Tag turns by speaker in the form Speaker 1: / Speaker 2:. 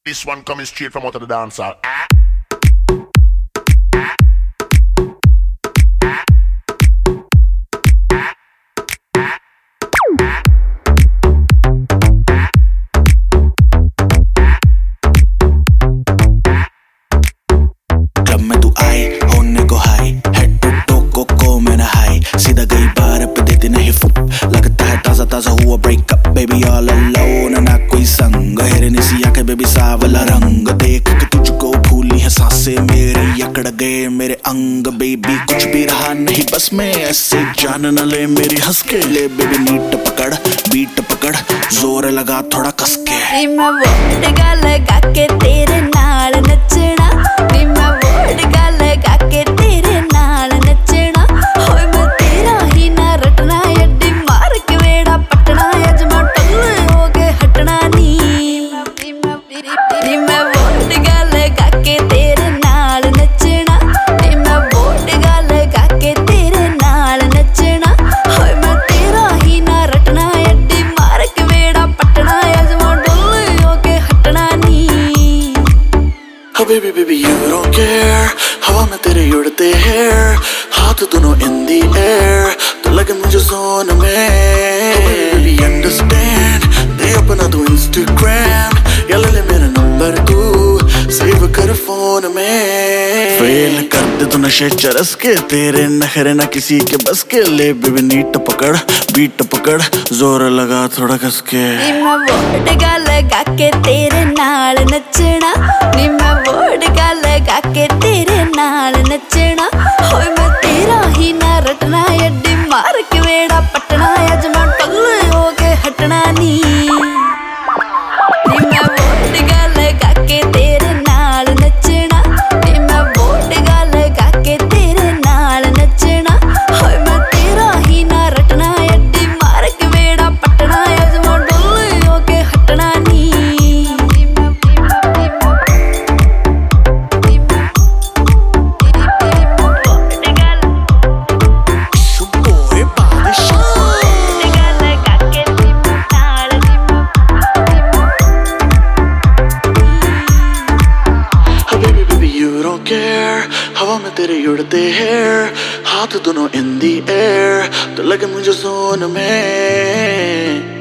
Speaker 1: This one coming straight from out of the dance hall.
Speaker 2: Club में तू आई होने को हाई हेड टू टो को मैंने हाई सीधा गई बार पे देती नहीं फुट लगता है ताजा ताजा हुआ ब्रेकअप बेबी ऑल अलोन ना कोई संग हेरने सी आंखें बेबी सावला रंग देख के तुझको भूली है सांसें मेरी अकड़ गए मेरे अंग बेबी कुछ भी रहा नहीं बस मैं ऐसे जान न ले मेरी हंस के ले बेबी नीट पकड़ बीट पकड़ जोर लगा थोड़ा कस के
Speaker 3: मैं वोडका लगा के तेरे नाल नचना मैं वोडका लगा के तेरे नाल नचना होए मैं तेरा ही ना रटना अड्डी मार के वेड़ा पटना अजमा टल्ले हो के हटना नी मैं वोडका लगा के तेरे नाल नचना मैं वोडका लगा के तेरे नाल नचना होए मैं तेरा ही ना रटना अड्डी मार के वेड़ा पटना अजमा
Speaker 2: Baby, baby, you don't care हवा में तेरे उड़ते hair हाथ दोनों in the air तो लगे मुझे zone में Baby, understand दे अपना तू Instagram या ले ले मेरा नंबर तू सेव कर फोन में फेल कर दे तू नशे चरस के तेरे नखरे ना किसी के बस के ले बेबी नीट पकड़ बीट पकड़ जोर लगा थोड़ा कस के
Speaker 3: मैं वोडका लगा के तेरे नाल नचना मैं वोडका लगा के तेरे नाल नचना होए मैं तेरा ही ना रटना अड्डी मार के वेड़ा पटना अजमा टल्ले हो के हटना नी मैं वोडका लगा के तेरे नाल नचना मैं वोडका लगा के तेरे नाल नचना होए मैं तेरा ही ना रटना अड्डी मार के वेड़ा पटना अजमा टल्ले हो के हटना नी
Speaker 2: हवा में तेरे उड़ते hair हाथ दोनों in the air तो लगे मुझे zone में